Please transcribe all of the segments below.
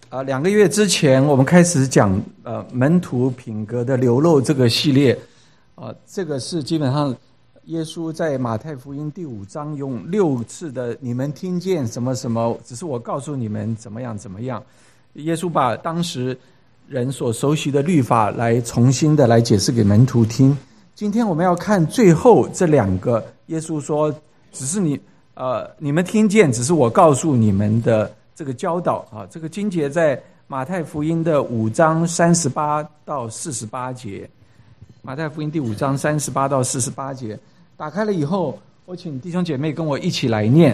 2个月之前，我们开始讲门徒品格的流露这个系列，这个是基本上耶稣在马太福音第5章用6次的你们听见什么什么，只是我告诉你们怎么样怎么样。耶稣把当时人所熟悉的律法来重新的来解释给门徒听。今天我们要看最后这2个，耶稣说只是你们听见，只是我告诉你们的这个教导啊。这个经节在马太福音的5章38到48节，马太福音第5章38到48节。打开了以后，我请弟兄姐妹跟我一起来念。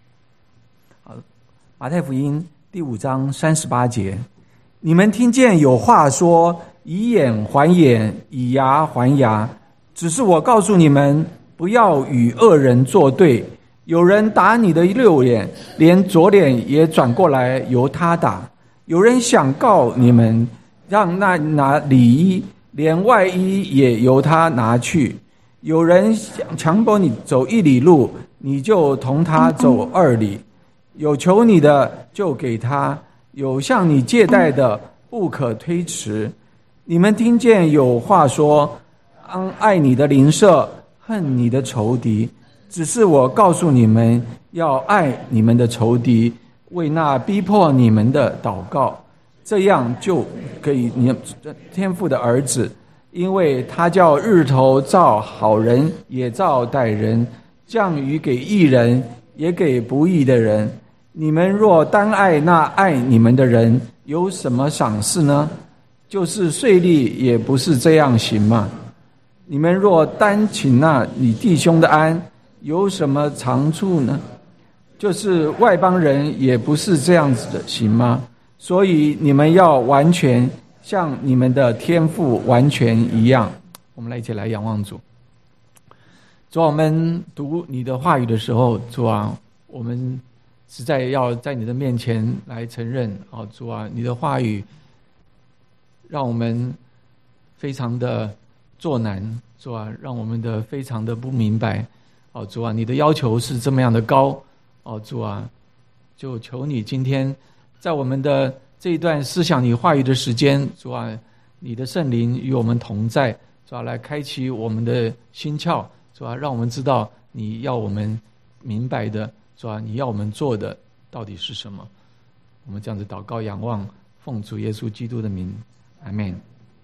马太福音第5章38节，你们听见有话说，以眼还眼，以牙还牙，只是我告诉你们，不要与恶人作对。有人打你的右眼，连左脸也转过来由他打；有人想告你们，让那拿里衣，连外衣也由他拿去；有人想强迫你走1里路，你就同他走2里；有求你的就给他，有向你借贷的不可推迟。你们听见有话说，爱你的邻舍，恨你的仇敌。只是我告诉你们，要爱你们的仇敌，为那逼迫你们的祷告，这样就给你天父的儿子，因为他叫日头照好人也照歹人，降雨给义人也给不义的人。你们若单爱那爱你们的人，有什么赏赐呢？就是税吏也不是这样行吗？你们若单请那你弟兄的安，有什么长处呢？就是外邦人也不是这样子的行吗？所以你们要完全像你们的天父完全一样。我们来一起来仰望主。主啊，我们读你的话语的时候，主啊，我们实在要在你的面前来承认，主啊，你的话语让我们非常的作难，主啊，让我们的非常的不明白。主啊，你的要求是这么样的高，主啊，就求你今天在我们的这一段思想你话语的时间，主啊，你的圣灵与我们同在，主啊，来开启我们的心窍，主啊，让我们知道你要我们明白的，主啊，你要我们做的到底是什么。我们这样子祷告仰望，奉主耶稣基督的名，阿们。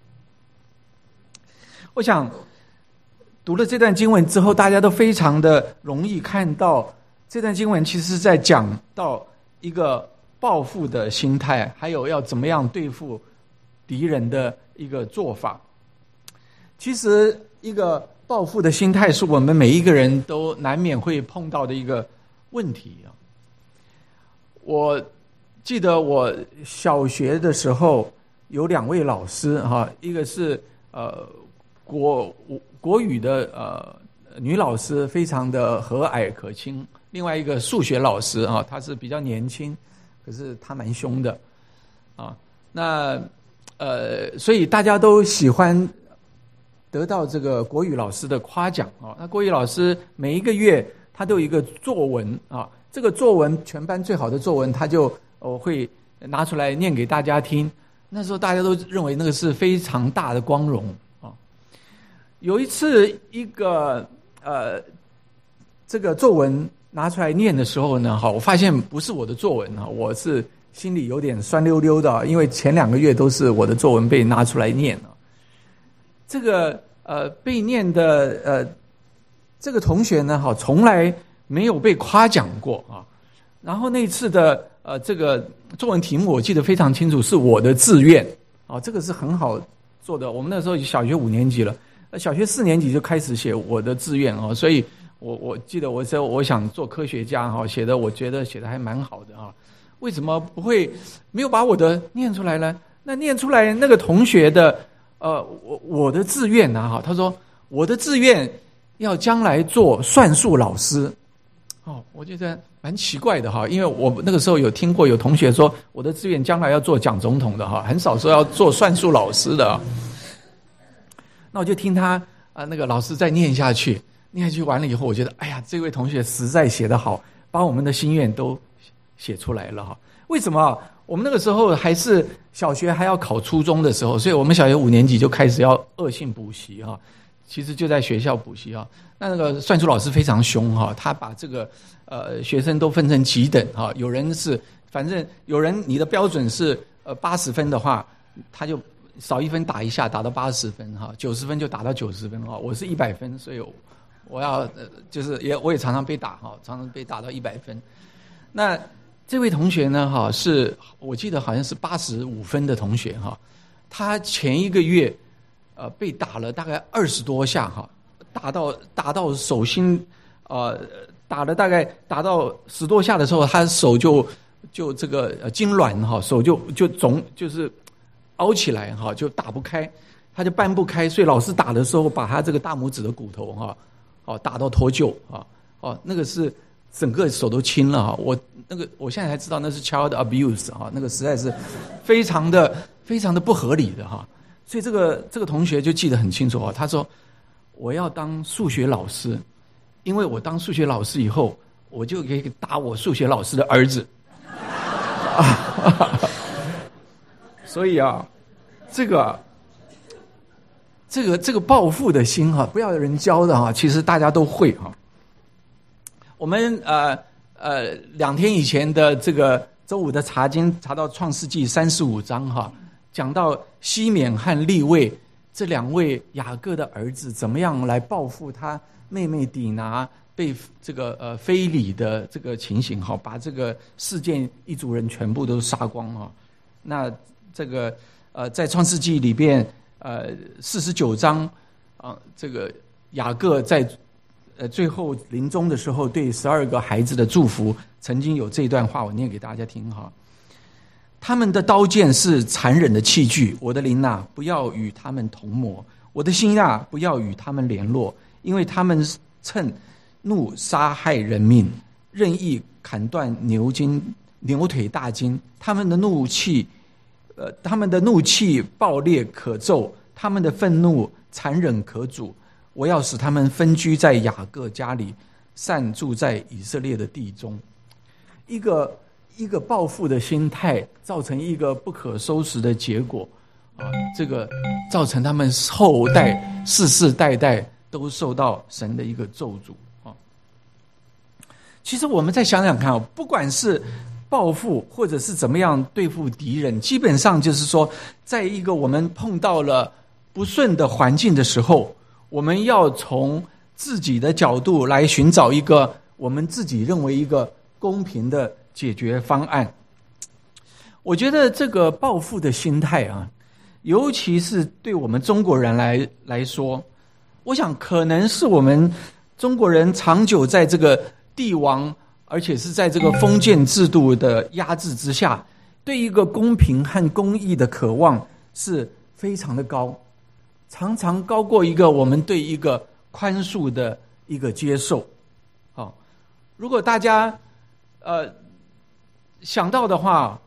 我想读了这段经文之后，大家都非常的容易看到，这段经文其实是在讲到一个报复的心态，还有要怎么样对付敌人的一个做法。其实一个报复的心态是我们每一个人都难免会碰到的一个问题。我记得我小学的时候有2位老师，一个是国语的女老师，非常的和蔼可亲；另外一个数学老师她是比较年轻，可是她蛮凶的那所以大家都喜欢得到这个国语老师的夸奖那国语老师每一个月他都有一个作文这个作文全班最好的作文，他就会拿出来念给大家听。那时候大家都认为那个是非常大的光荣有一次一个这个作文拿出来念的时候呢，我发现不是我的作文我是心里有点酸溜溜的，因为前2个月都是我的作文被拿出来念这个被念的这个同学呢从来没有被夸奖过然后那次的这个作文题目我记得非常清楚，是我的志愿这个是很好做的。我们那时候小学5年级了，小学4年级就开始写我的志愿所以我记得我说我想做科学家写的我觉得写的还蛮好的为什么没有把我的念出来呢？那念出来那个同学的我的志愿他说我的志愿要将来做算术老师我觉得蛮奇怪的因为我那个时候有听过有同学说我的志愿将来要做蒋总统的很少说要做算术老师的那我就听他那个老师再念下去完了以后，我觉得哎呀，这位同学实在写得好，把我们的心愿都写出来了为什么？我们那个时候还是小学还要考初中的时候，所以我们小学5年级就开始要恶性补习哈。其实就在学校补习哈。那个算术老师非常凶哈，他把这个学生都分成几等哈。有人是反正有人你的标准是80分的话，他就少1分打一下，打到80分哈，90分就打到90分哈。我是100分，所以我要就是我也常常被打哈，常常被打到100分。那这位同学呢哈，是我记得好像是85分的同学哈，他前一个月被打了大概20多下哈，打到手心打了大概打到10多下的时候，他手就这个痉挛哈，手就肿，就是凹起来哈，就打不开，他就搬不开，所以老师打的时候把他这个大拇指的骨头哈打到脱臼啊那个是整个手都青了哈。我现在才知道那是 child abuse 哈，那个实在是非常的不合理的哈。所以这个同学就记得很清楚哈，他说我要当数学老师，因为我当数学老师以后，我就可以打我数学老师的儿子。所以这个报复的心哈，不要有人教的哈，其实大家都会哈。我们2天以前的这个周五的查经查到创世纪35章哈，讲到西缅和利位这2位雅各的儿子怎么样来报复他妹妹底拿被这个非礼的这个情形哈，把这个事件一族人全部都杀光哈。那这个在创世纪里边49章这个雅各在最后临终的时候对12个孩子的祝福，曾经有这一段话，我念给大家听哈。他们的刀剑是残忍的器具，我的灵啊，不要与他们同谋；我的心啊，不要与他们联络，因为他们趁怒杀害人命，任意砍断牛腿大筋。他们的怒气暴烈可咒，他们的愤怒残忍可阻。我要使他们分居在雅各家里，散住在以色列的地中。一个报复的心态，造成一个不可收拾的结果这个造成他们后代世世代代都受到神的一个咒诅其实我们再想想看不管是报复或者是怎么样对付敌人，基本上就是说，在一个我们碰到了不顺的环境的时候，我们要从自己的角度来寻找一个我们自己认为一个公平的解决方案。我觉得这个报复的心态尤其是对我们中国人来说，我想可能是我们中国人长久在这个帝王，而且是在这个封建制度的压制之下，对一个公平和公义的渴望是非常的高，常常高过一个我们对一个宽恕的一个接受。如果大家想到的话，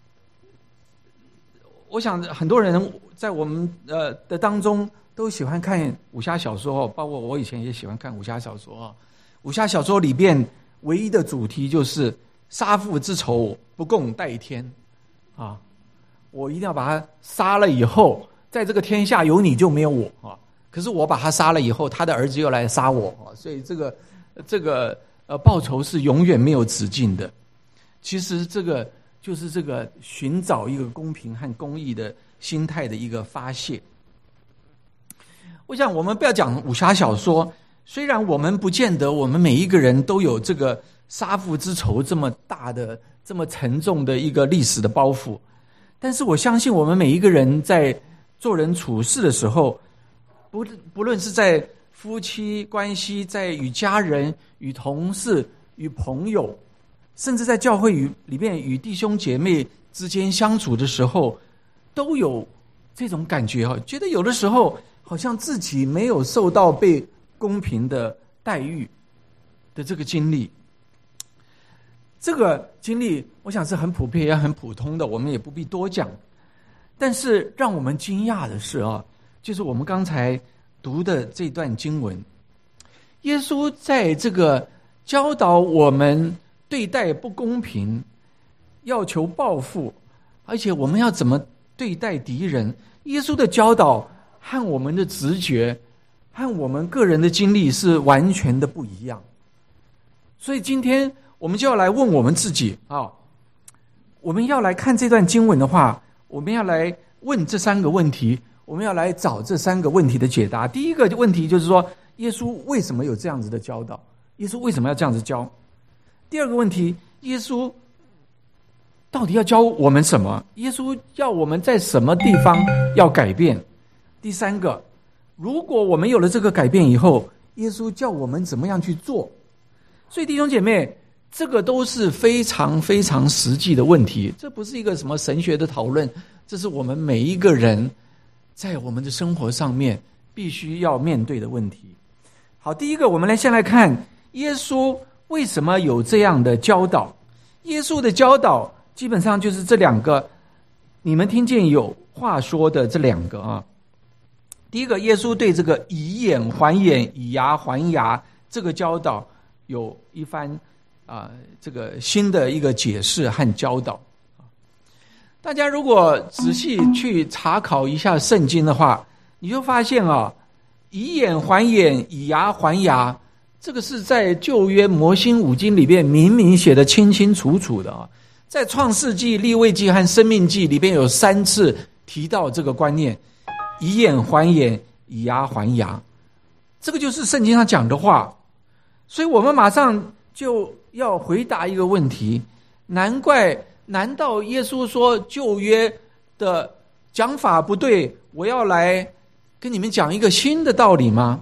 我想很多人在我们的当中都喜欢看武侠小说包括我以前也喜欢看武侠小说武侠小说里边唯一的主题就是杀父之仇不共戴天我一定要把他杀了以后，在这个天下有你就没有我可是我把他杀了以后，他的儿子又来杀我所以这个报仇是永远没有止境的。其实这个就是这个寻找一个公平和公义的心态的一个发泄。我想我们不要讲武侠小说，虽然我们不见得我们每一个人都有这个杀父之仇这么大的这么沉重的一个历史的包袱，但是我相信我们每一个人在做人处事的时候，不论是在夫妻关系，在与家人、与同事、与朋友，甚至在教会里面与弟兄姐妹之间相处的时候，都有这种感觉觉得有的时候好像自己没有受到被公平的待遇的这个经历。这个经历我想是很普遍也很普通的，我们也不必多讲。但是让我们惊讶的是就是我们刚才读的这段经文，耶稣在这个教导我们对待不公平， 要求报复，而且我们要怎么对待敌人。耶稣的教导和我们的直觉和我们个人的经历是完全的不一样。所以今天我们就要来问我们自己啊，我们要来看这段经文的话，我们要来问这3个问题，我们要来找这3个问题的解答。第一个问题就是说，耶稣为什么有这样子的教导？耶稣为什么要这样子教？第二个问题，耶稣到底要教我们什么？耶稣要我们在什么地方要改变？第三个，如果我们有了这个改变以后，耶稣叫我们怎么样去做？所以弟兄姐妹，这个都是非常非常实际的问题，这不是一个什么神学的讨论，这是我们每一个人在我们的生活上面必须要面对的问题。好，第一个，我们先来看耶稣为什么有这样的教导。耶稣的教导基本上就是这2个，你们听见有话说的这2个啊。第一个，耶稣对这个以眼还眼，以牙还牙这个教导有一番这个新的一个解释和教导。大家如果仔细去查考一下圣经的话，你就发现以眼还眼，以牙还牙，这个是在旧约摩西五经里面明明写得清清楚楚的啊。在创世纪、利未记和生命记里边有3次提到这个观念，以眼还眼，以牙还牙，这个就是圣经上讲的话。所以我们马上就要回答一个问题，难道耶稣说旧约的讲法不对，我要来跟你们讲一个新的道理吗？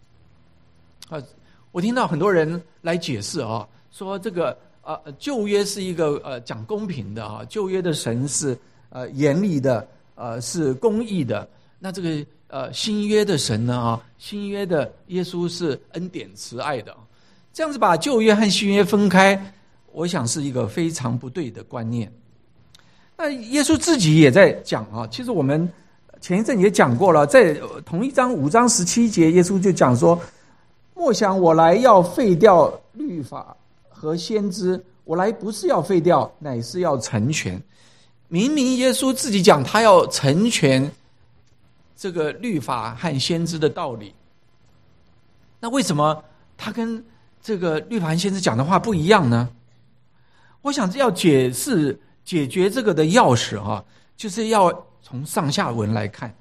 我听到很多人来解释说这个旧约是一个讲公平的旧约的神是严厉的是公义的，那这个新约的神呢新约的耶稣是恩典慈爱的，这样子把旧约和新约分开，我想是一个非常不对的观念。那耶稣自己也在讲其实我们前一阵也讲过了，在同一章5章17节，耶稣就讲说，莫想我来要废掉律法和先知，我来不是要废掉，乃是要成全。明明耶稣自己讲他要成全这个律法和先知的道理，那为什么他跟这个律法和先知讲的话不一样呢？我想要解决这个的钥匙就是要从上下文来看，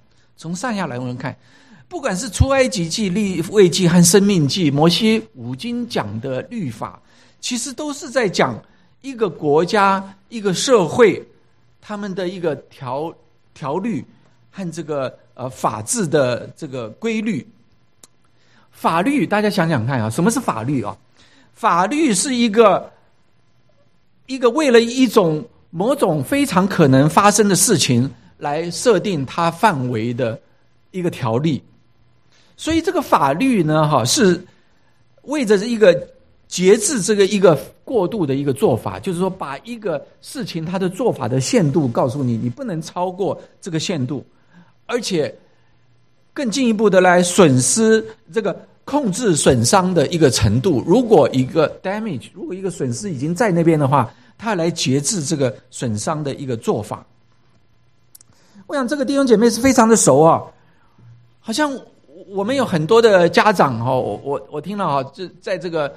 不管是出埃及记、利未记和生命记，摩西五经讲的律法，其实都是在讲一个国家、一个社会他们的一个条律和这个法治的这个规律。法律大家想想看什么是法律法律是一个为了某种非常可能发生的事情来设定它范围的一个条例。所以这个法律呢是为着一个节制这个一个过度的一个做法，就是说把一个事情它的做法的限度告诉你，你不能超过这个限度，而且更进一步的来控制损伤的一个程度。如果一个损失已经在那边的话，他来节制这个损伤的一个做法。我想这个弟兄姐妹是非常的熟好像我们有很多的家长我听了就在这个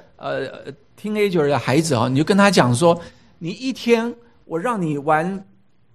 teenager 的孩子你就跟他讲说，你一天我让你玩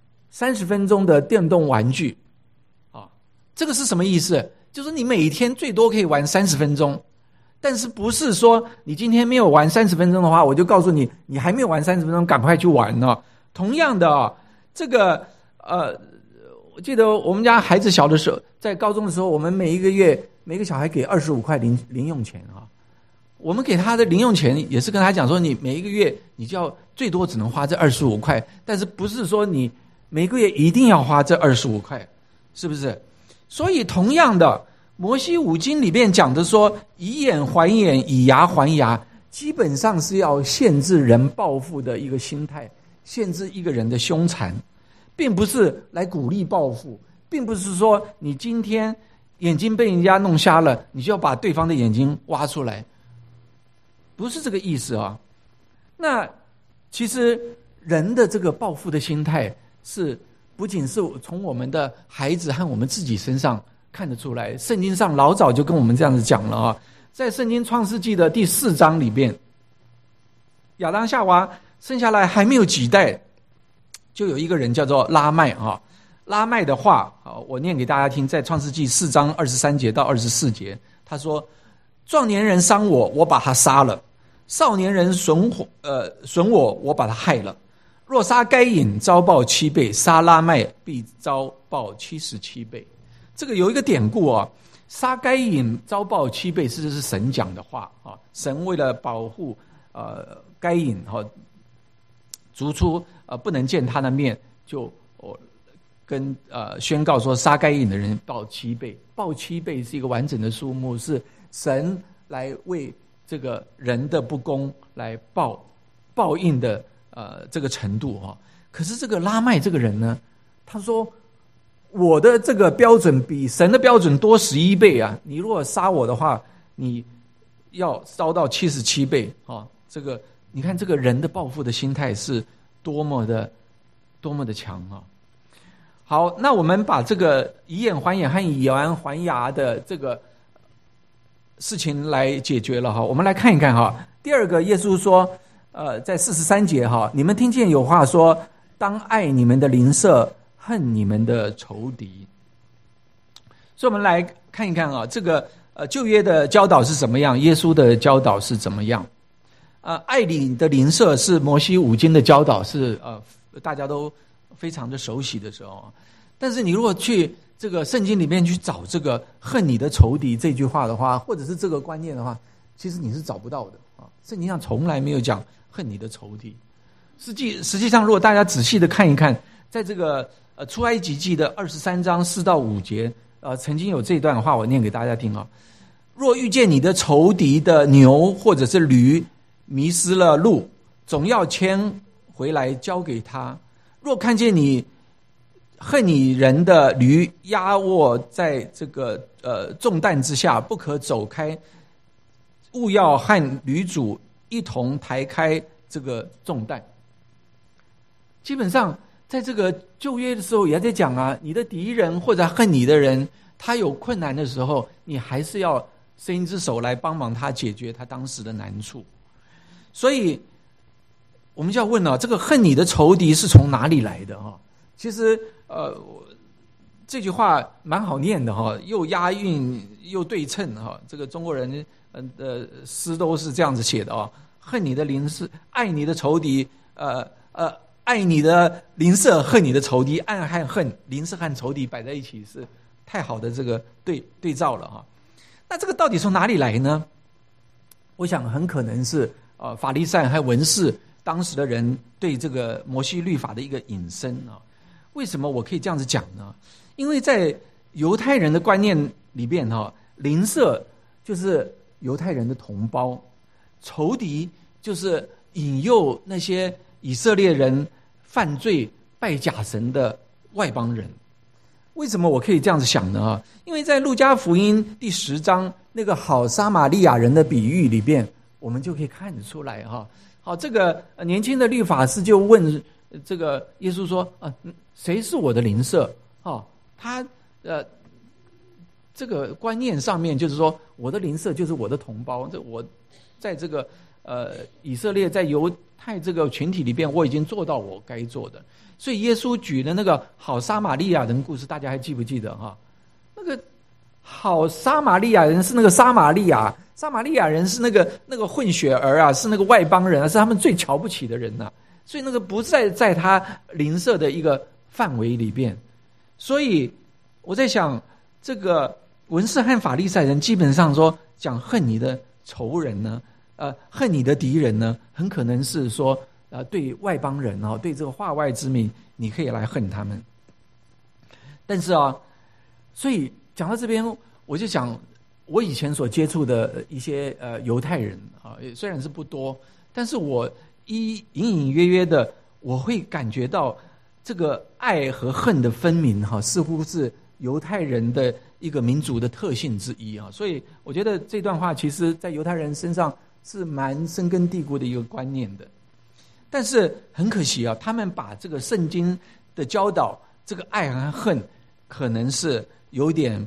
30分钟的电动玩具这个是什么意思？就是你每天最多可以玩30分钟，但是不是说你今天没有玩30分钟的话，我就告诉你，你还没有玩30分钟，赶快去玩同样的这个我记得我们家孩子小的时候，在高中的时候，我们每个小孩给25块零用钱我们给他的零用钱也是跟他讲说，你每一个月你就要最多只能花这25块，但是不是说你每个月一定要花这25块，是不是？所以同样的，摩西五经里面讲的说，以眼还眼，以牙还牙，基本上是要限制人报复的一个心态，限制一个人的凶残，并不是来鼓励报复，并不是说你今天眼睛被人家弄瞎了，你就要把对方的眼睛挖出来，不是这个意思那其实人的这个报复的心态不仅是从我们的孩子和我们自己身上看得出来，圣经上老早就跟我们这样子讲了啊。在圣经创世纪的第4章里边，亚当夏娃生下来还没有几代，就有一个人叫做拉麦啊。拉麦的话我念给大家听，在创世纪4章23节到24节，他说：壮年人伤我，我把他杀了；少年人损我，我把他害了。若杀该隐，遭报7倍；杀拉麦，必遭报77倍。这个有一个典故啊，杀该隐遭报7倍，这是神讲的话啊。神为了保护该隐逐出不能见他的面，就跟宣告说，杀该隐的人报7倍。报7倍是一个完整的数目，是神来为这个人的不公来报应的这个程度哈。可是这个拉麦这个人呢，他说我的这个标准比神的标准多11倍啊！你如果杀我的话，你要烧到77倍啊！这个你看，这个人的报复的心态是多么的强啊！好，那我们把这个以眼还眼和以牙还牙的这个事情来解决了哈。我们来看一看哈。第二个，耶稣说，在43节哈，你们听见有话说，当爱你们的邻舍，恨你们的仇敌。所以我们来看一看啊，这个旧约的教导是怎么样，耶稣的教导是怎么样。爱你的邻舍是摩西五经的教导，是大家都非常的熟悉的时候，但是你如果去这个圣经里面去找这个恨你的仇敌这句话的话，或者是这个观念的话，其实你是找不到的啊。圣经上从来没有讲恨你的仇敌。实际上，如果大家仔细的看一看，在这个出埃及记的23章4到5节，曾经有这段话，我念给大家听啊。若遇见你的仇敌的牛或者是驴迷失了路，总要牵回来交给他。若看见你恨你人的驴压卧在这个重担之下，不可走开，务要和驴主一同抬开这个重担。基本上在这个旧约的时候也在讲啊，你的敌人或者恨你的人，他有困难的时候，你还是要伸一只手来帮忙他解决他当时的难处。所以我们就要问了，这个恨你的仇敌是从哪里来的哈？其实这句话蛮好念的哈，又押韵又对称哈。这个中国人诗都是这样子写的啊，恨你的邻舍，爱你的仇敌，爱你的邻舍，恨你的仇敌，爱和恨，邻舍和仇敌摆在一起是太好的这个对照了哈。那这个到底从哪里来呢？我想很可能是法利赛和文士当时的人对这个摩西律法的一个引申啊。为什么我可以这样子讲呢？因为在犹太人的观念里边邻舍就是犹太人的同胞，仇敌就是引诱那些以色列人犯罪拜假神的外邦人。为什么我可以这样子想呢？因为在路加福音第10章那个好撒玛利亚人的比喻里边，我们就可以看得出来哈。好，这个年轻的律法师就问这个耶稣说：谁是我的邻舍？他这个观念上面就是说，我的邻舍就是我的同胞。我在这个以色列在犹太这个群体里边，我已经做到我该做的。所以耶稣举的那个好撒玛利亚人故事，大家还记不记得哈？那个好撒玛利亚人是那个撒玛利亚人是那个混血儿啊，是那个外邦人啊，是他们最瞧不起的人啊。所以那个不在他邻舍的一个范围里边。所以我在想，这个文士和法利赛人基本上说讲恨你的仇人呢，恨你的敌人呢，很可能是说对外邦人对这个化外之民，你可以来恨他们。但是所以讲到这边，我就想我以前所接触的一些犹太人虽然是不多，但是我隐隐约约的我会感觉到这个爱和恨的分明似乎是犹太人的一个民族的特性之一所以我觉得这段话其实在犹太人身上是蛮深根蒂固的一个观念的。 但是很可惜啊，他们把这个圣经的教导，这个爱和恨，可能是有点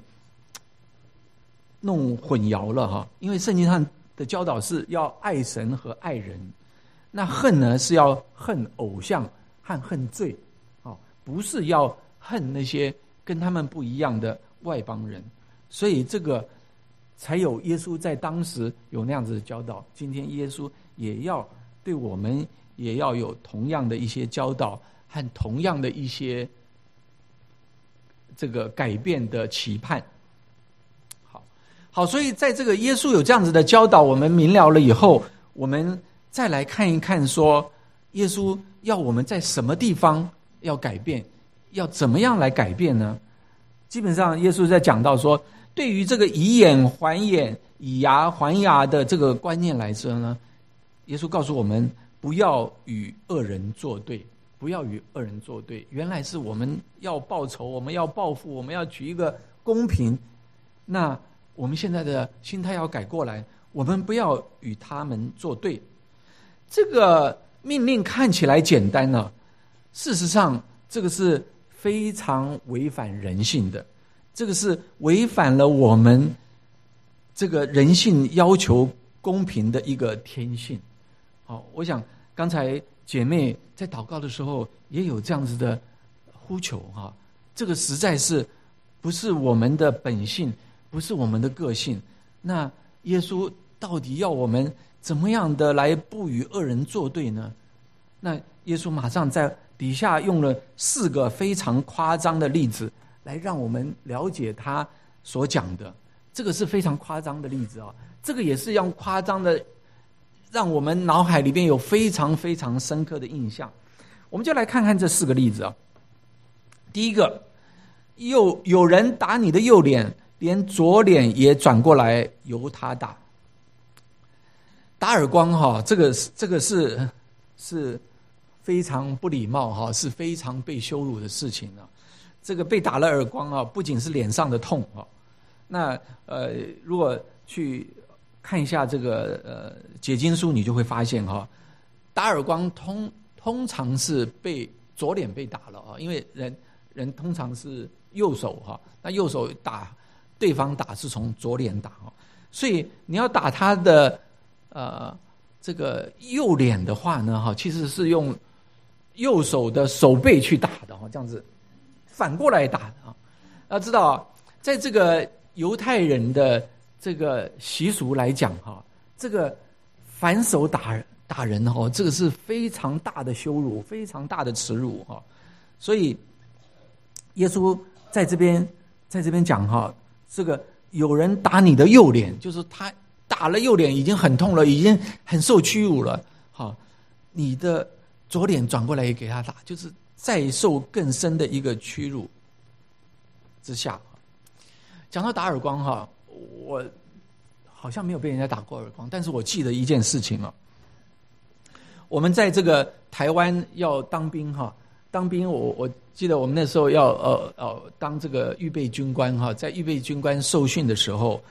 弄混淆了哈。因为圣经上的教导是要爱神和爱人，那恨呢是要恨偶像和恨罪，不是要恨那些跟他们不一样的外邦人。所以这个才有耶稣在当时有那样子的教导，今天耶稣也要对我们也要有同样的一些教导和同样的一些这个改变的期盼。好，所以在这个耶稣有这样子的教导，我们明了了以后，我们再来看一看说，耶稣要我们在什么地方要改变，要怎么样来改变呢？基本上耶稣在讲到说，对于这个以眼还眼，以牙还牙的这个观念来说呢，耶稣告诉我们不要与恶人作对，不要与恶人作对。原来是我们要报仇，我们要报复，我们要取一个公平。那我们现在的心态要改过来，我们不要与他们作对。这个命令看起来简单了，事实上这个是非常违反人性的，这个是违反了我们这个人性要求公平的一个天性。好，我想刚才姐妹在祷告的时候也有这样子的呼求哈，这个实在是不是我们的本性，不是我们的个性。那耶稣到底要我们怎么样的来不与恶人作对呢？那耶稣马上在底下用了4个非常夸张的例子来让我们了解他所讲的。这个是非常夸张的例子啊，这个也是用夸张的让我们脑海里边有非常非常深刻的印象。我们就来看看这4个例子啊。第一个，有人打你的右脸，连左脸也转过来由他打。打耳光哈，这个是非常不礼貌哈，是非常被羞辱的事情啊。这个被打了耳光啊，不仅是脸上的痛啊。那如果去看一下这个解经书，你就会发现哈，打耳光通常是被左脸被打了啊，因为人通常是右手哈，那右手打对方打是从左脸打哈，所以你要打他的这个右脸的话呢哈，其实是用右手的手背去打的哈，这样子反过来打的啊。要知道，在这个犹太人的这个习俗来讲哈，这个反手打人哈，这个是非常大的羞辱，非常大的耻辱哈。所以耶稣在这边讲哈，这个有人打你的右脸，就是他打了右脸已经很痛了，已经很受屈辱了，好，你的左脸转过来也给他打，就是再受更深的一个屈辱之下。讲到打耳光哈，我好像没有被人家打过耳光，但是我记得一件事情啊，我们在这个台湾要当兵哈，当兵我记得我们那时候要当这个预备军官哈，在预备军官受训的时候，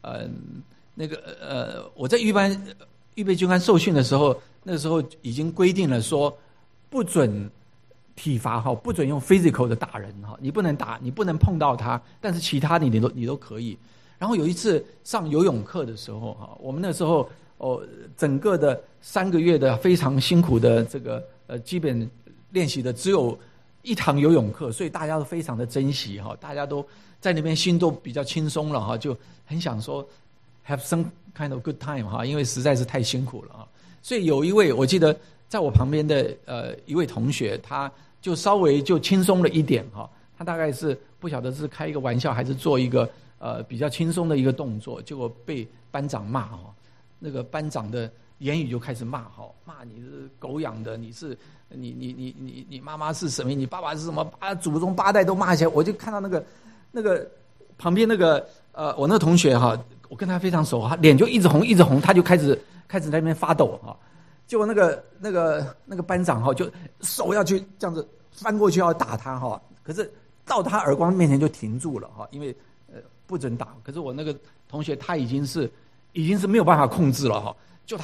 我在预备军官受训的时候，那个时候已经规定了说不准体罚哈，不准用 physical 的打人哈，你不能打，你不能碰到他，但是其他你都可以。然后有一次上游泳课的时候哈，我们那时候整个的3个月的非常辛苦的这个基本练习的只有1堂游泳课，所以大家都非常的珍惜哈，大家都在那边心都比较轻松了哈，就很想说 have some kind of good time 哈，因为实在是太辛苦了哈。所以有一位我记得在我旁边的一位同学，他就稍微就轻松了一点哈，他大概是不晓得是开一个玩笑还是做一个比较轻松的一个动作，结果被班长骂哈，那个班长的言语就开始骂哈，骂你是狗养的，你是你妈妈是什么，你爸爸是什么，把祖宗8代都骂起来。我就看到那个旁边那个我那个同学哈，我跟他非常熟，他脸就一直红，他就开始在那边发抖哈。结果那个班长哈，就手要去这样子翻过去要打他哈，可是到他耳光面前就停住了哈，因为不准打。可是我那个同学他已经是没有办法控制了哈，就他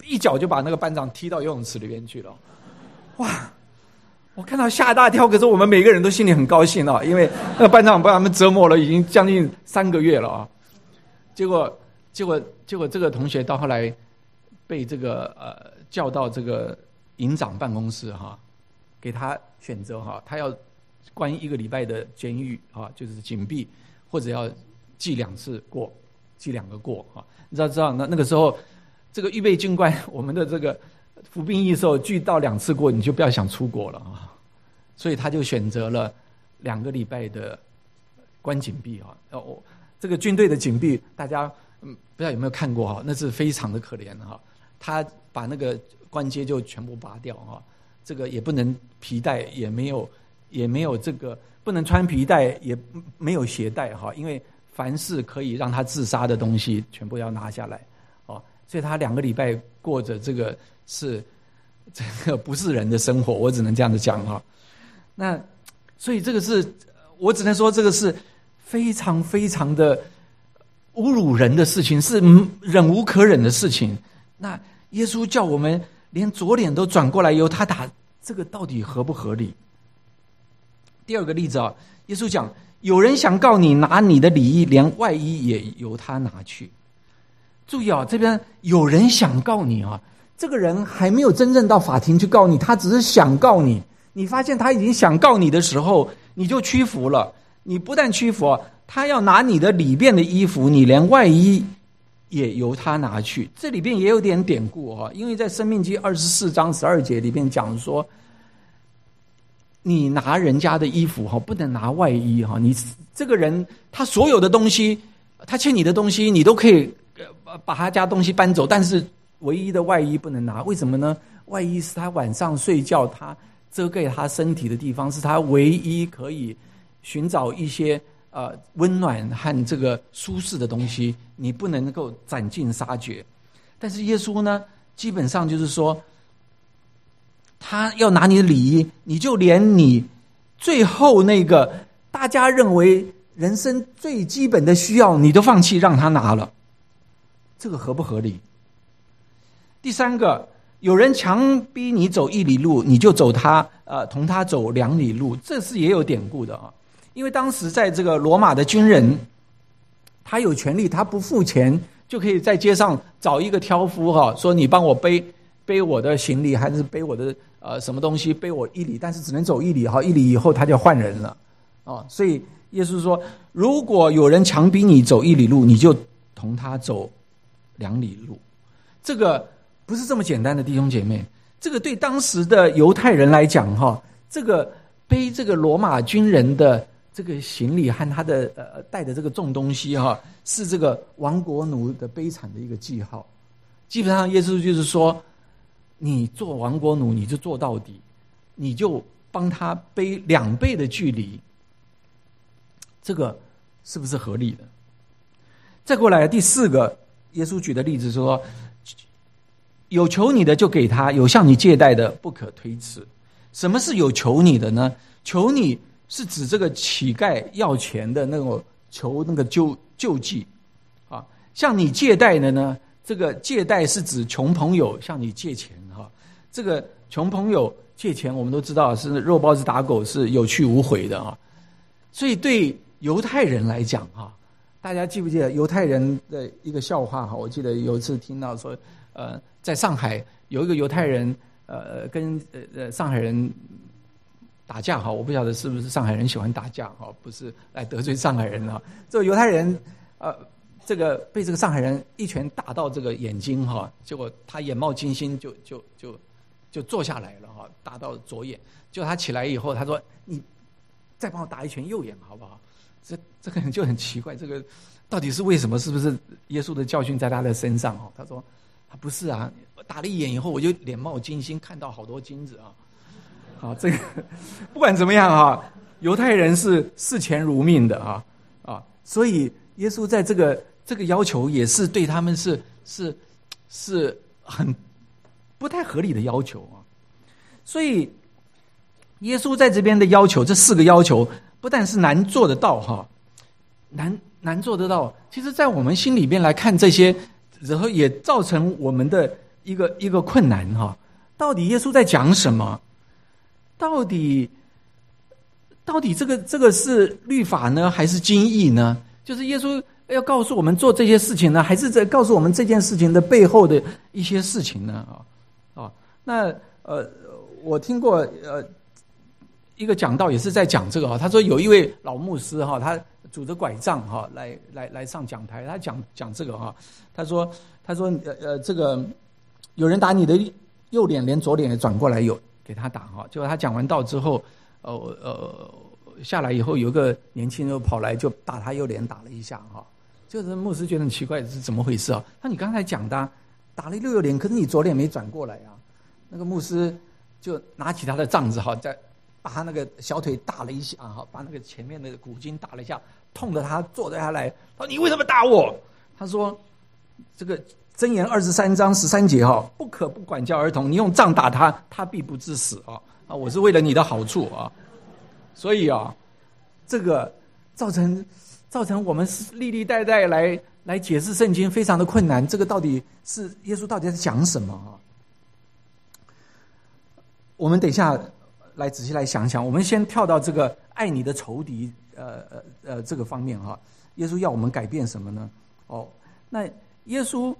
一脚就把那个班长踢到游泳池里面去了。哇！我看到吓大跳，可是我们每个人都心里很高兴啊，因为那个班长把他们折磨了已经将近3个月了啊。结果这个同学到后来被这个叫到这个营长办公室哈，给他选择哈，他要关1个礼拜的监狱啊，就是禁闭，或者要记2次过，记2个过啊。你知道那个时候这个预备军官，我们的这个服兵役时候记到2次过，你就不要想出国了啊。所以他就选择了2个礼拜的关禁闭啊。这个军队的禁闭，大家不知道有没有看过哈？那是非常的可怜哈。他把那个关节就全部拔掉哈，这个也不能皮带，也没有这个不能穿皮带，也没有鞋带哈，因为凡是可以让他自杀的东西，全部要拿下来哦。所以他2个礼拜过着这个不是人的生活，我只能这样子讲哈。那所以这个是我只能说这个是非常非常的侮辱人的事情，是忍无可忍的事情。那耶稣叫我们连左脸都转过来由他打，这个到底合不合理？第2个例子啊，耶稣讲，有人想告你拿你的礼衣，连外衣也由他拿去。注意啊，这边有人想告你啊，这个人还没有真正到法庭去告你，他只是想告你。你发现他已经想告你的时候，你就屈服了。你不但屈服，他要拿你的里边的衣服，你连外衣也由他拿去。这里边也有点典故啊，因为在申命记24章12节里边讲说，你拿人家的衣服不能拿外衣，你这个人他所有的东西，他欠你的东西，你都可以把他家东西搬走，但是唯一的外衣不能拿。为什么呢？外衣是他晚上睡觉他遮盖他身体的地方，是他唯一可以寻找一些温暖和这个舒适的东西，你不能够斩尽杀绝。但是耶稣呢，基本上就是说，他要拿你的礼衣，你就连你最后那个大家认为人生最基本的需要，你都放弃让他拿了，这个合不合理？第3个，有人强逼你走1里路，你就同他走2里路，这是也有典故的啊。因为当时在这个罗马的军人，他有权利，他不付钱就可以在街上找一个挑夫说你帮我背我的行李，还是背我的什么东西，背我1里，但是只能走1里1里以后他就换人了所以耶稣说，如果有人强逼你走1里路，你就同他走2里路。这个不是这么简单的，弟兄姐妹，这个对当时的犹太人来讲这个背这个罗马军人的这个行李和他的带的这个重东西是这个亡国奴的悲惨的一个记号。基本上耶稣就是说，你做亡国奴你就做到底，你就帮他背2倍的距离，这个是不是合理的？再过来第4个耶稣举的例子说，有求你的就给他，有向你借贷的不可推辞。什么是有求你的呢？求你是指这个乞丐要钱的那种求那个救济向你借贷的呢，这个借贷是指穷朋友向你借钱这个穷朋友借钱我们都知道是肉包子打狗，是有去无回的所以对犹太人来讲大家记不记得犹太人的一个笑话我记得有一次听到说在上海有一个犹太人跟上海人打架我不晓得是不是上海人喜欢打架不是来得罪上海人这个犹太人这个被这个上海人一拳打到这个眼睛结果他眼冒金星就坐下来了打到左眼，结果他起来以后他说，你再帮我打一拳右眼好不好？这个人就很奇怪，这个到底是为什么？是不是耶稣的教训在他的身上他说不是打了一眼以后我就脸冒金星，看到好多金子这个不管怎么样犹太人是视钱如命的所以耶稣在这个要求也是对他们是很不太合理的要求所以耶稣在这边的要求，这4个要求不但是难做得到难做得到，其实在我们心里边来看这些，然后也造成我们的一个困难哈。到底耶稣在讲什么？到底这个是律法呢，还是经义呢？就是耶稣要告诉我们做这些事情呢，还是在告诉我们这件事情的背后的一些事情呢？那我听过一个讲道也是在讲这个哈。他说有一位老牧师哈，他拄着拐杖哈来上讲台，他讲这个哈。他说这个有人打你的右脸，连左脸也转过来有给他打哈。结果他讲完道之后，下来以后有个年轻人跑来就打他右脸，打了一下哈。就是牧师觉得很奇怪，是怎么回事啊？他说你刚才讲的打了右脸，可是你左脸没转过来啊。那个牧师就拿起他的杖子哈，再把他那个小腿打了一下哈，把那个前面的骨筋打了一下，痛得他坐下来。他说你为什么打我？他说这个箴言23章13节哈，不可不管教儿童，你用杖打他，他必不致死啊！我是为了你的好处啊。所以这个造成我们历历代代来解释圣经非常的困难。这个到底是耶稣到底在讲什么啊？我们等一下来仔细来想想。我们先跳到这个爱你的仇敌这个方面哈。耶稣要我们改变什么呢？那耶稣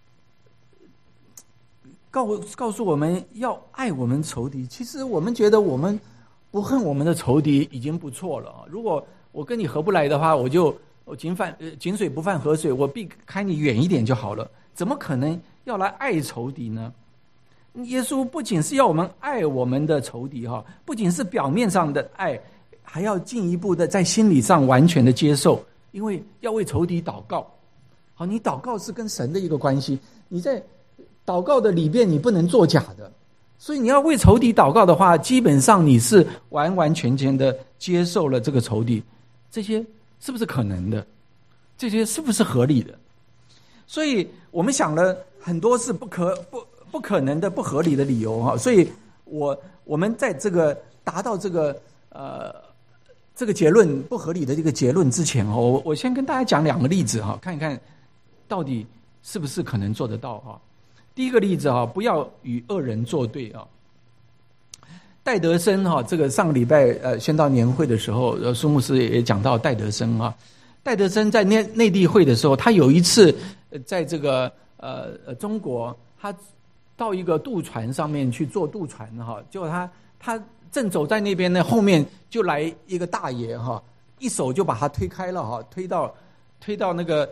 告诉我们要爱我们仇敌。其实我们觉得我们不恨我们的仇敌已经不错了。如果我跟你合不来的话，我井水不犯河水，我避开你远一点就好了。怎么可能要来爱仇敌呢？耶稣不仅是要我们爱我们的仇敌哈，不仅是表面上的爱，还要进一步的在心理上完全的接受，因为要为仇敌祷告。好，你祷告是跟神的一个关系，你在祷告的里边你不能作假的，所以你要为仇敌祷告的话，基本上你是完完全全的接受了这个仇敌。这些是不是可能的？这些是不是合理的？所以我们想了很多是不可能的、不合理的理由哈。所以我们在这个达到这个结论不合理的这个结论之前我先跟大家讲2个例子哈，看一看到底是不是可能做得到哈。第一个例子不要与恶人作对啊。戴德生这个上个礼拜宣道年会的时候，苏牧师也讲到戴德生啊。戴德生在内地会的时候，他有一次在这个中国，他到一个渡船上面去坐渡船哈，结果他正走在那边呢，后面就来一个大爷哈，一手就把他推开了哈，推到那个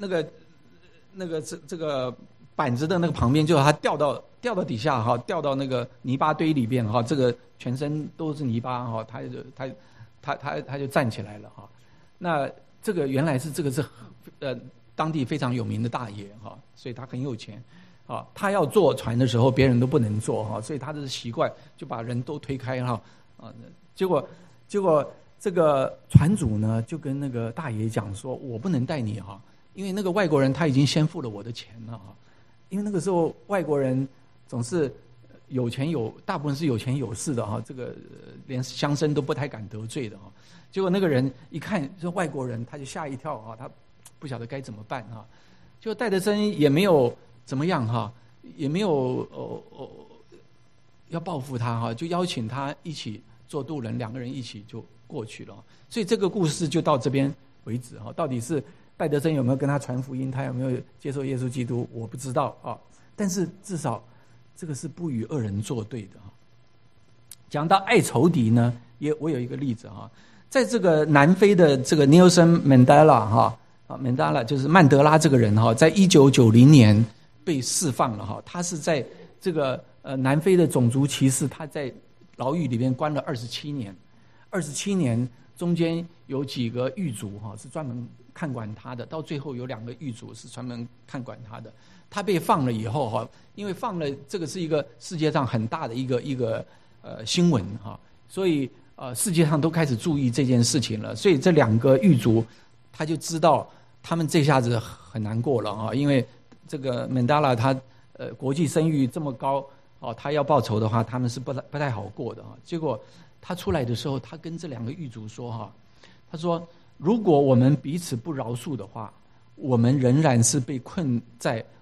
这个板子的那个旁边，就他掉到底下哈，掉到那个泥巴堆里边哈，这个全身都是泥巴哈，他就站起来了哈。那这个原来是当地非常有名的大爷哈，所以他很有钱啊。他要坐船的时候，别人都不能坐哈，所以他的习惯就把人都推开哈啊。结果这个船主呢就跟那个大爷讲说，我不能带你哈，因为那个外国人他已经先付了我的钱了哈。因为那个时候外国人总是大部分是有钱有势的哈，这个连乡绅都不太敢得罪的哈。结果那个人一看是外国人，他就吓一跳哈，他不晓得该怎么办哈。就戴德生也没有怎么样哈，也没有要报复他哈，就邀请他一起做渡人，2个人一起就过去了。所以这个故事就到这边为止哈。到底是戴德生有没有跟他传福音，他有没有接受耶稣基督，我不知道啊。但是至少这个是不与恶人作对的。讲到爱仇敌呢，我有一个例子哈，在这个南非的这个 Nelson Mandela 哈，Mandela 就是曼德拉这个人哈，在1990年被释放了哈。他是在这个南非的种族歧视，他在牢狱里面关了27年，27年中间有几个狱卒哈是专门看管他的，到最后有2个狱卒是专门看管他的。他被放了以后哈，因为放了这个是一个世界上很大的一个新闻哈，所以世界上都开始注意这件事情了。所以这2个狱卒他就知道他们这下子很难过了啊，因为这个曼德拉他国际声誉这么高哦，他要报仇的话，他们是不太好过的啊。结果他出来的时候，他跟这2个狱卒说哈，他说如果我们彼此不饶恕的话，我们仍然是被困在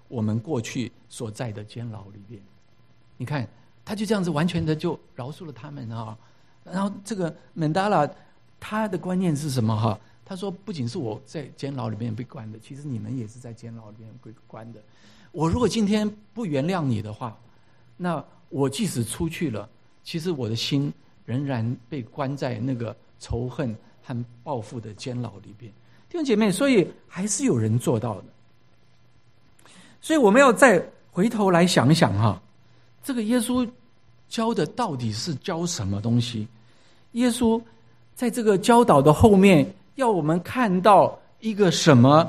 我们过去所在的监牢里面。你看，他就这样子完全的就饶恕了他们啊。然后这个曼达拉他的观念是什么哈？他说不仅是我在监牢里面被关的，其实你们也是在监牢里面被关的。我如果今天不原谅你的话，那我即使出去了，其实我的心仍然被关在那个仇恨和报复的监牢里边。弟兄姐妹，所以还是有人做到的。所以我们要再回头来想想哈，这个耶稣教的到底是教什么东西？耶稣在这个教导的后面，要我们看到一个什么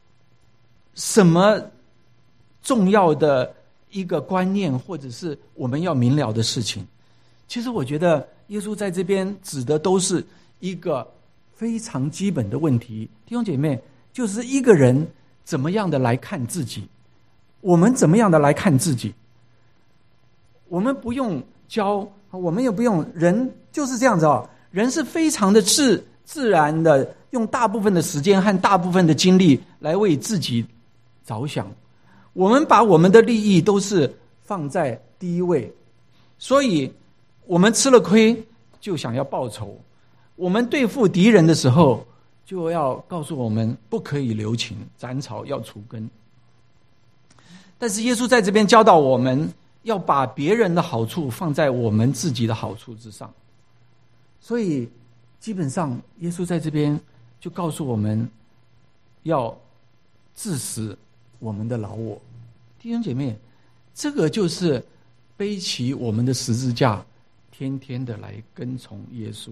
重要的一个观念，或者是我们要明了的事情。其实我觉得耶稣在这边指的都是一个非常基本的问题。弟兄姐妹，就是一个人怎么样的来看自己，我们怎么样的来看自己。我们不用教，我们也不用，人就是这样子哦。人是非常的自然的，用大部分的时间和大部分的精力来为自己着想。我们把我们的利益都是放在第一位，所以我们吃了亏就想要报仇。我们对付敌人的时候，就要告诉我们不可以留情，斩草要除根。但是耶稣在这边教导我们，要把别人的好处放在我们自己的好处之上。所以基本上耶稣在这边就告诉我们，要治死我们的老我。弟兄姐妹，这个就是背起我们的十字架，天天的来跟从耶稣。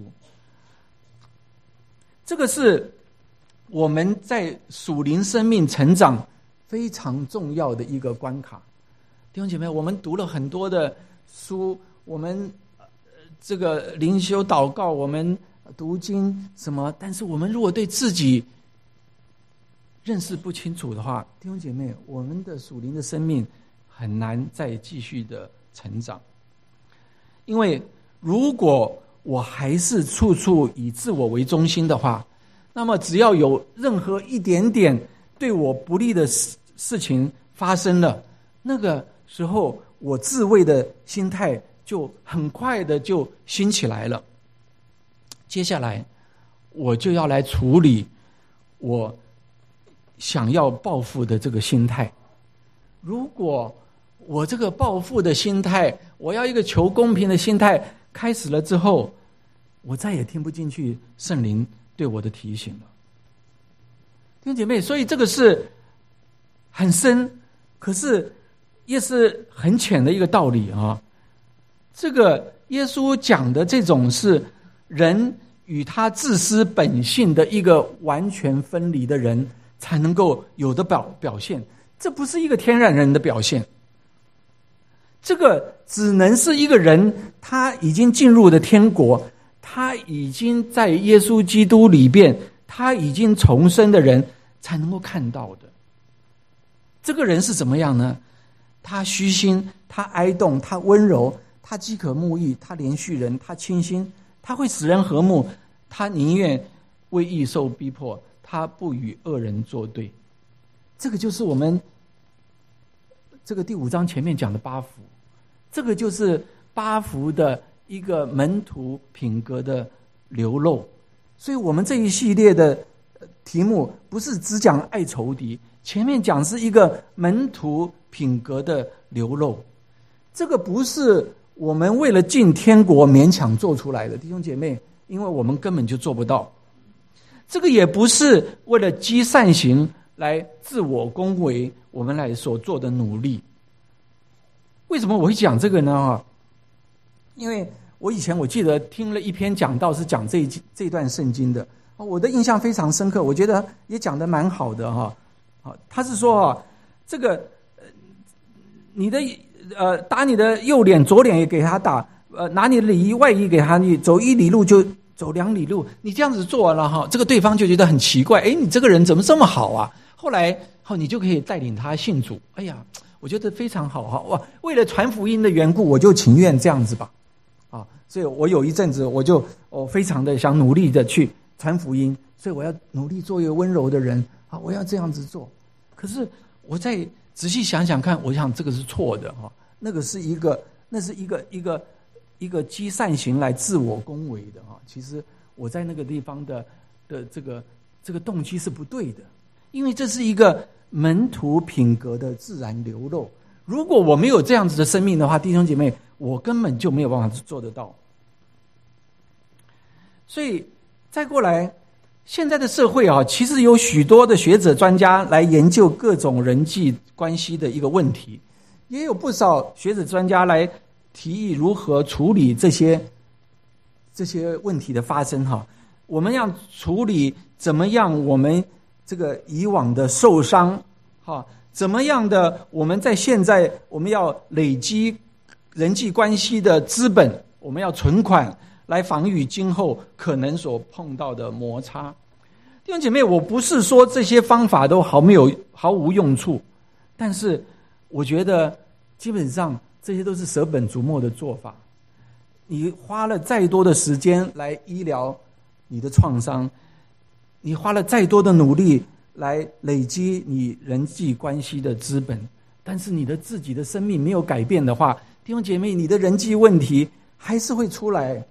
这个是我们在属灵生命成长非常重要的一个关卡。弟兄姐妹，我们读了很多的书，我们这个灵修祷告，我们读经什么，但是我们如果对自己认识不清楚的话，弟兄姐妹，我们的属灵的生命很难再继续的成长。因为如果我还是处处以自我为中心的话，那么只要有任何一点点对我不利的事情发生了，那个时候我自卫的心态就很快的就兴起来了。接下来我就要来处理我想要报复的这个心态。如果我这个报复的心态，我要一个求公平的心态开始了之后，我再也听不进去圣灵对我的提醒了。弟兄姐妹，所以这个是很深，可是也是很浅的一个道理啊。这个耶稣讲的这种是人与他自私本性的一个完全分离的人才能够有的表现，这不是一个天然人的表现。这个只能是一个人他已经进入了天国，他已经在耶稣基督里边，他已经重生的人才能够看到的。这个人是怎么样呢？他虚心，他哀动，他温柔，他饥渴慕义，他怜恤人，他清心，他会使人和睦，他宁愿为义受逼迫，他不与恶人作对。这个就是我们这个第5章前面讲的8福，这个就是8福的一个门徒品格的流露。所以我们这一系列的题目不是只讲爱仇敌，前面讲是一个门徒品格的流露。这个不是我们为了进天国勉强做出来的，弟兄姐妹，因为我们根本就做不到。这个也不是为了积善行来自我恭维我们来所做的努力。为什么我会讲这个呢？因为我以前我记得听了一篇讲道，是讲这段圣经的，我的印象非常深刻，我觉得也讲得蛮好的哈。他是说这个你的打你的右脸，左脸也给他打，拿你的里衣外衣给他，你走1里路就走2里路，你这样子做了哈，这个对方就觉得很奇怪，你这个人怎么这么好啊？后来你就可以带领他信主，哎呀，我觉得非常好哈！哇，为了传福音的缘故，我就情愿这样子吧，所以我有一阵子我就非常的想努力的去传福音，所以我要努力做一个温柔的人啊，我要这样子做。可是我再仔细想想看，我想这个是错的哈，那是一个积善行来自我恭维的哈。其实我在那个地方的这个动机是不对的，因为这是一个门徒品格的自然流露。如果我没有这样子的生命的话，弟兄姐妹，我根本就没有办法做得到。所以再过来，现在的社会啊，其实有许多的学者专家来研究各种人际关系的一个问题，也有不少学者专家来提议如何处理这些问题的发生哈。我们要处理怎么样我们这个以往的受伤哈，怎么样的我们在现在我们要累积人际关系的资本，我们要存款来防御今后可能所碰到的摩擦。弟兄姐妹，我不是说这些方法都毫无用处，但是我觉得基本上这些都是舍本逐末的做法。你花了再多的时间来医疗你的创伤，你花了再多的努力来累积你人际关系的资本，但是你的自己的生命没有改变的话，弟兄姐妹，你的人际问题还是会出来。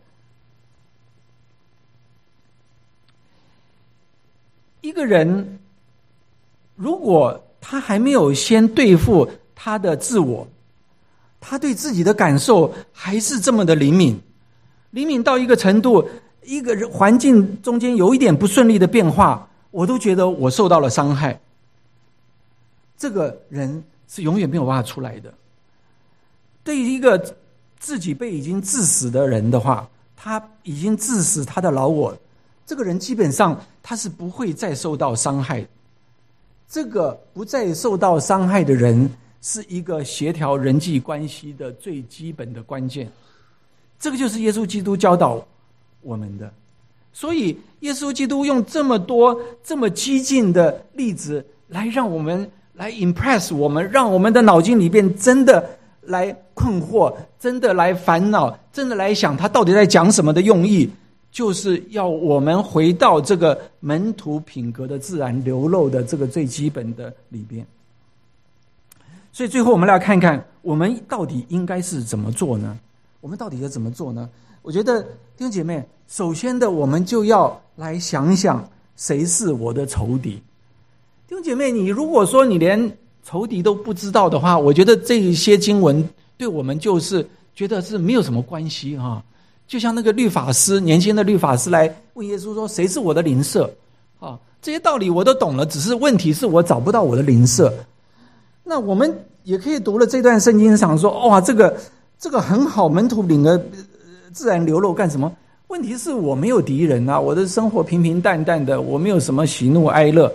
一个人如果他还没有先对付他的自我，他对自己的感受还是这么的灵敏到一个程度，一个环境中间有一点不顺利的变化，我都觉得我受到了伤害，这个人是永远没有办法出来的。对于一个自己被已经致死的人的话，他已经致死他的老我，这个人基本上他是不会再受到伤害。这个不再受到伤害的人是一个协调人际关系的最基本的关键，这个就是耶稣基督教导我们的。所以耶稣基督用这么多这么激进的例子来让我们来 impress 我们，让我们的脑筋里边真的来困惑，真的来烦恼，真的来想他到底在讲什么的用意，就是要我们回到这个门徒品格的自然流露的这个最基本的里边。所以最后我们来看看我们到底应该是怎么做呢？我们到底要怎么做呢？我觉得弟兄姐妹，首先的我们就要来想想谁是我的仇敌。弟兄姐妹，你如果说你连仇敌都不知道的话，我觉得这一些经文对我们就是觉得是没有什么关系啊。就像那个律法师，年轻的律法师来问耶稣说，谁是我的邻舍啊？这些道理我都懂了，只是问题是我找不到我的邻舍。那我们也可以读了这段圣经想说，哇，这个很好，门徒领的自然流露干什么？问题是我没有敌人啊，我的生活平平淡淡的，我没有什么喜怒哀乐，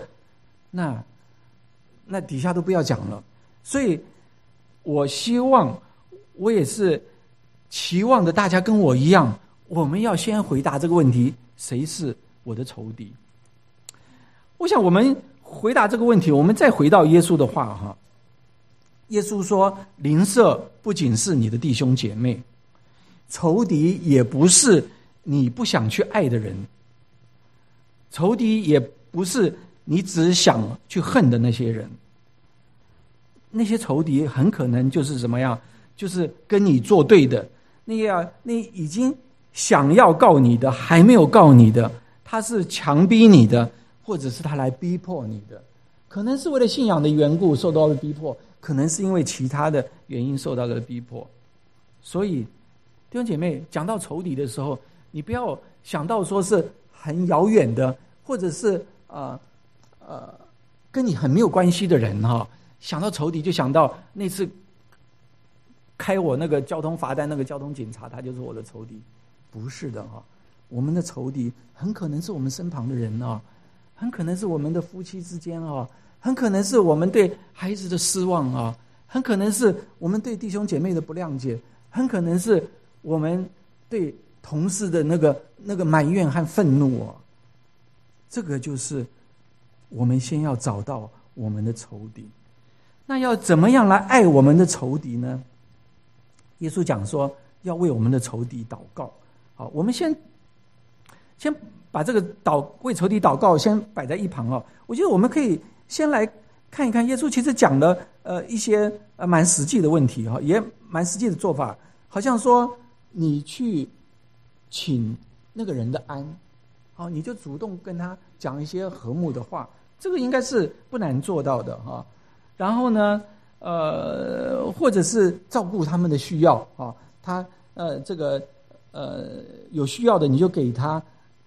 那底下都不要讲了。所以我希望，我也是期望的大家跟我一样，我们要先回答这个问题，谁是我的仇敌？我想我们回答这个问题，我们再回到耶稣的话哈。耶稣说，邻舍不仅是你的弟兄姐妹，仇敌也不是你不想去爱的人，仇敌也不是你只想去恨的那些人。那些仇敌很可能就是怎么样，就是跟你作对的，那已经想要告你的还没有告你的，他是强逼你的，或者是他来逼迫你的，可能是为了信仰的缘故受到了逼迫，可能是因为其他的原因受到了逼迫。所以弟兄姐妹，讲到仇敌的时候，你不要想到说是很遥远的，或者是跟你很没有关系的人哈。想到仇敌就想到那次开我那个交通罚单那个交通警察，他就是我的仇敌。不是的哈，我们的仇敌很可能是我们身旁的人啊，很可能是我们的夫妻之间啊，很可能是我们对孩子的失望啊，很可能是我们对弟兄姐妹的不谅解，很可能是我们对同事的那个埋怨和愤怒啊。这个就是我们先要找到我们的仇敌。那要怎么样来爱我们的仇敌呢？耶稣讲说要为我们的仇敌祷告。好，我们先把这个为仇敌祷告先摆在一旁哦。我觉得我们可以先来看一看，耶稣其实讲了一些蛮实际的问题哈，也蛮实际的做法，好像说你去请那个人的安，好，你就主动跟他讲一些和睦的话，这个应该是不难做到的哈。然后呢，或者是照顾他们的需要啊，他这个有需要的你就给他，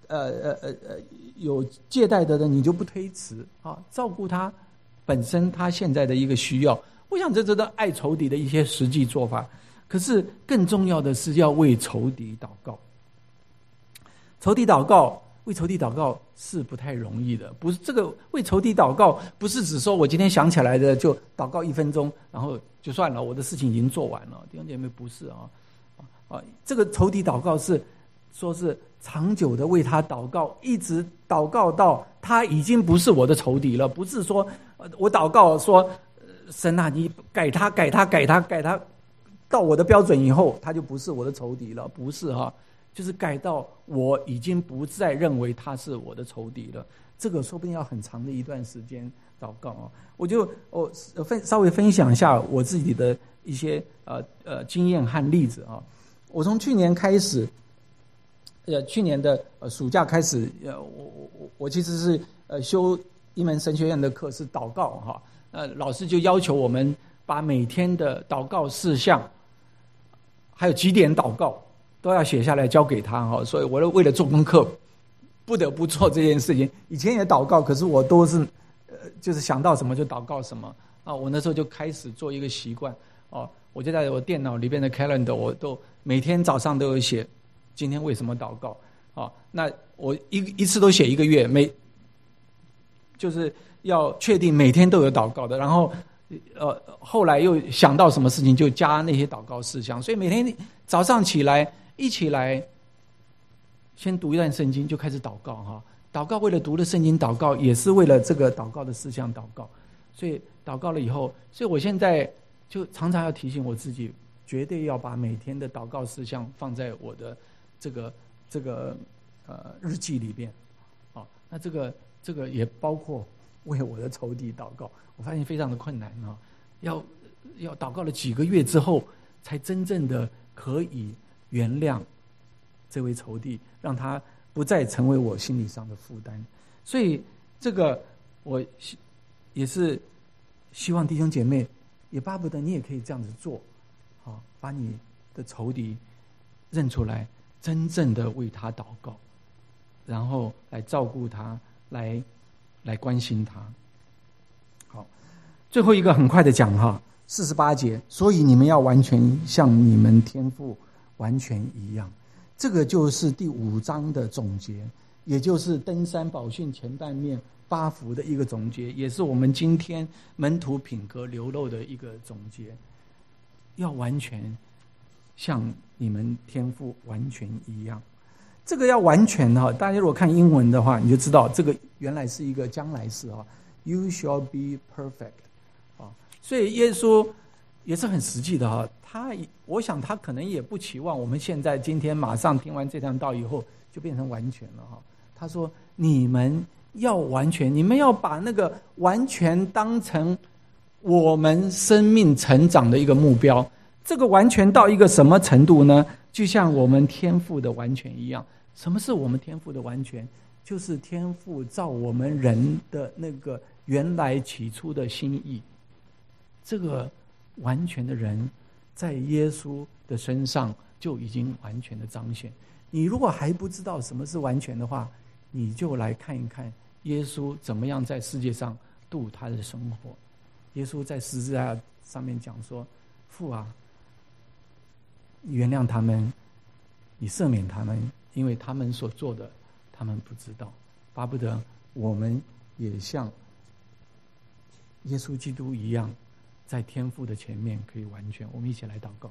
有借贷的你就不推辞啊，照顾他本身他现在的一个需要。我想这都爱仇敌的一些实际做法。可是更重要的是要为仇敌祷告。仇敌祷告，为仇敌祷告是不太容易的。不是这个为仇敌祷告，不是只说我今天想起来的就祷告1分钟，然后就算了，我的事情已经做完了。弟兄姐妹，不是啊，这个仇敌祷告是说是长久的为他祷告，一直祷告到他已经不是我的仇敌了。不是说我祷告说神啊，你改他到我的标准以后，他就不是我的仇敌了。不是哈，就是改到我已经不再认为他是我的仇敌了。这个说不定要很长的一段时间祷告啊。我稍微分享一下我自己的一些经验和例子啊。我从去年开始，去年的暑假开始，我其实是修一门神学院的课，是祷告哈。老师就要求我们把每天的祷告事项，还有几点祷告都要写下来交给他哈。所以我为了做功课，不得不做这件事情。以前也祷告，可是我都是就是想到什么就祷告什么啊。我那时候就开始做一个习惯哦，我就在我电脑里边的 calendar， 我都每天早上都有写今天为什么祷告啊。那我一次都写1个月，就是要确定每天都有祷告的。然后后来又想到什么事情就加那些祷告事项，所以每天早上一起来先读一段圣经就开始祷告哈。祷告为了读的圣经祷告，也是为了这个祷告的事项祷告。所以祷告了以后，所以我现在就常常要提醒我自己，绝对要把每天的祷告事项放在我的这个日记里边啊。那这个也包括为我的仇敌祷告。我发现非常的困难啊，要祷告了几个月之后，才真正的可以原谅这位仇敌，让他不再成为我心理上的负担。所以这个我也是希望弟兄姐妹也巴不得你也可以这样子做啊，把你的仇敌认出来，真正的为他祷告，然后来照顾他，来关心他。好，最后一个很快的讲哈，48节，所以你们要完全像你们天父完全一样。这个就是第5章的总结，也就是登山宝训前半面8福的一个总结，也是我们今天门徒品格流露的一个总结。要完全像你们天父完全一样。这个要完全哈，大家如果看英文的话，你就知道这个原来是一个将来式哈 ，You shall be perfect 啊。所以耶稣也是很实际的哈，我想他可能也不期望我们现在今天马上听完这堂道以后就变成完全了哈。他说你们要完全，你们要把那个完全当成我们生命成长的一个目标。这个完全到一个什么程度呢？就像我们天父的完全一样。什么是我们天父的完全？就是天父照我们人的那个原来起初的心意，这个完全的人在耶稣的身上就已经完全的彰显。你如果还不知道什么是完全的话，你就来看一看耶稣怎么样在世界上度他的生活。耶稣在十字架上面讲说，父啊，你原谅他们，你赦免他们，因为他们所做的他们不知道。巴不得我们也像耶稣基督一样，在天父的前面可以完全。我们一起来祷告。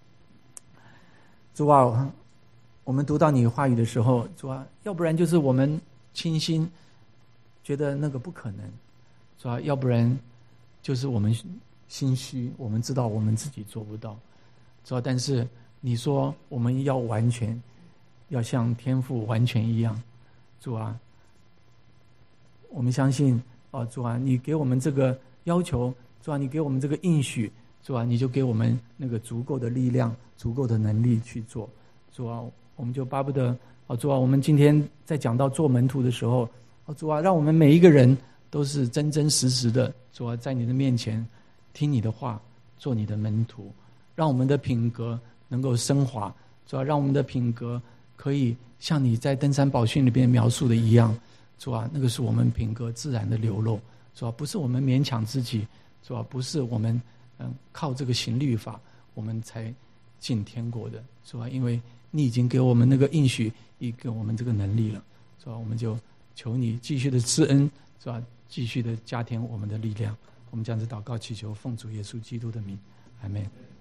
主啊，我们读到你话语的时候，主啊，要不然就是我们轻心觉得那个不可能，主啊，要不然就是我们心虚，我们知道我们自己做不到，主啊，但是你说我们要完全，要像天父完全一样，主啊，我们相信主啊，你给我们这个要求，主啊，你给我们这个应许，主啊，你就给我们那个足够的力量、足够的能力去做。主啊，我们就巴不得，主啊，我们今天在讲到做门徒的时候，主啊，让我们每一个人都是真真实实的，主啊，在你的面前听你的话，做你的门徒，让我们的品格能够升华，主啊，让我们的品格可以像你在登山宝训里边描述的一样，主啊，那个是我们品格自然的流露，主啊，不是我们勉强自己，主啊，不是我们靠这个行律法我们才进天国的，主啊，因为你已经给我们那个应许，也给我们这个能力了，主啊，我们就求你继续的施恩，主啊，继续的加添我们的力量。我们这样子祷告祈求，奉主耶稣基督的名，阿们。